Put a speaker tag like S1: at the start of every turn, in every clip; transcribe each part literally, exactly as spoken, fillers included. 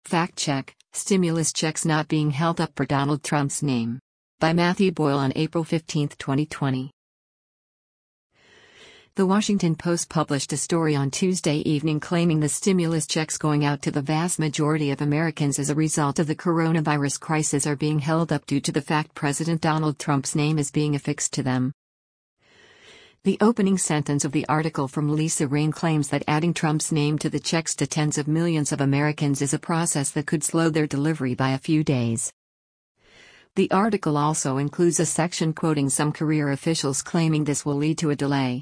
S1: Fact check: stimulus checks not being held up for Donald Trump's name. By Matthew Boyle on April fifteenth, twenty twenty. The Washington Post published a story on Tuesday evening claiming the stimulus checks going out to the vast majority of Americans as a result of the coronavirus crisis are being held up due to the fact President Donald Trump's name is being affixed to them. The opening sentence of the article from Lisa Rain claims that adding Trump's name to the checks to tens of millions of Americans is a process that could slow their delivery by a few days. The article also includes a section quoting some career officials claiming this will lead to a delay.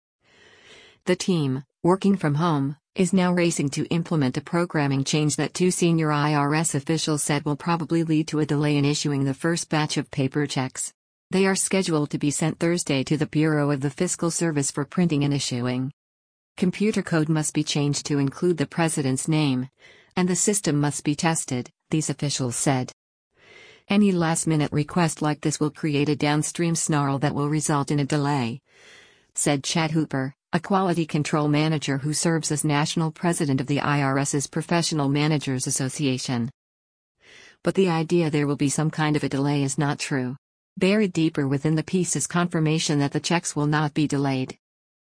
S1: The team, working from home, is now racing to implement a programming change that two senior I R S officials said will probably lead to a delay in issuing the first batch of paper checks. They are scheduled to be sent Thursday to the Bureau of the Fiscal Service for printing and issuing. Computer code must be changed to include the president's name, and the system must be tested, these officials said. Any last-minute request like this will create a downstream snarl that will result in a delay, said Chad Hooper, a quality control manager who serves as national president of the IRS's Professional Managers Association. But the idea there will be some kind of a delay is not true. Buried deeper within the piece is confirmation that the checks will not be delayed.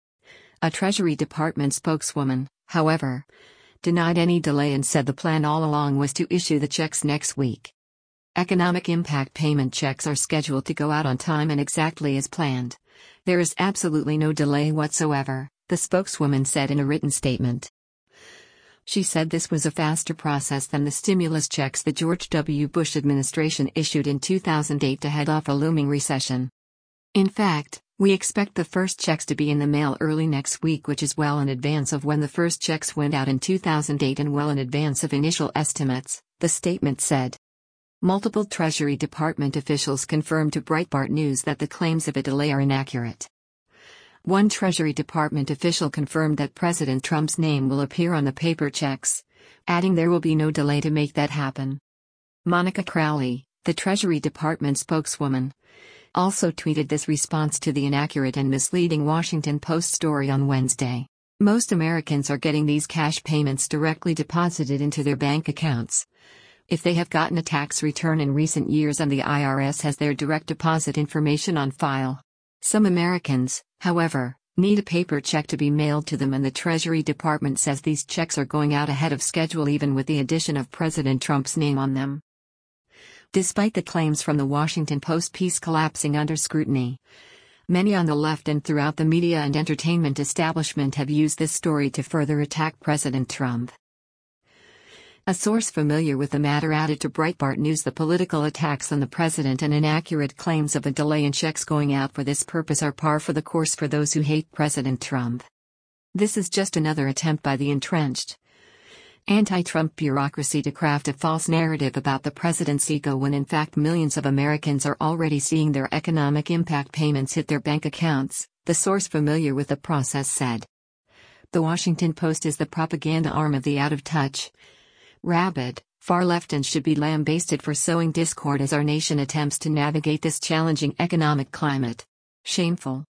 S1: A Treasury Department spokeswoman, however, denied any delay and said the plan all along was to issue the checks next week. Economic impact payment checks are scheduled to go out on time and exactly as planned. There is absolutely no delay whatsoever, the spokeswoman said in a written statement. She said this was a faster process than the stimulus checks the George W. Bush administration issued in two thousand eight to head off a looming recession. In fact, we expect the first checks to be in the mail early next week, which is well in advance of when the first checks went out in two thousand eight and well in advance of initial estimates, the statement said. Multiple Treasury Department officials confirmed to Breitbart News that the claims of a delay are inaccurate. One Treasury Department official confirmed that President Trump's name will appear on the paper checks, adding there will be no delay to make that happen. Monica Crowley, the Treasury Department spokeswoman, also tweeted this response to the inaccurate and misleading Washington Post story on Wednesday. Most Americans are getting these cash payments directly deposited into their bank accounts. If they have gotten a tax return in recent years and the I R S has their direct deposit information on file. Some Americans, however, need a paper check to be mailed to them, and the Treasury Department says these checks are going out ahead of schedule even with the addition of President Trump's name on them. Despite the claims from the Washington Post piece collapsing under scrutiny, many on the left and throughout the media and entertainment establishment have used this story to further attack President Trump. A source familiar with the matter added to Breitbart News the political attacks on the president and inaccurate claims of a delay in checks going out for this purpose are par for the course for those who hate President Trump. This is just another attempt by the entrenched anti-Trump bureaucracy to craft a false narrative about the president's ego when in fact millions of Americans are already seeing their economic impact payments hit their bank accounts, the source familiar with the process said. The Washington Post is the propaganda arm of the out-of-touch, rabid, far left and should be lambasted for sowing discord as our nation attempts to navigate this challenging economic climate. Shameful.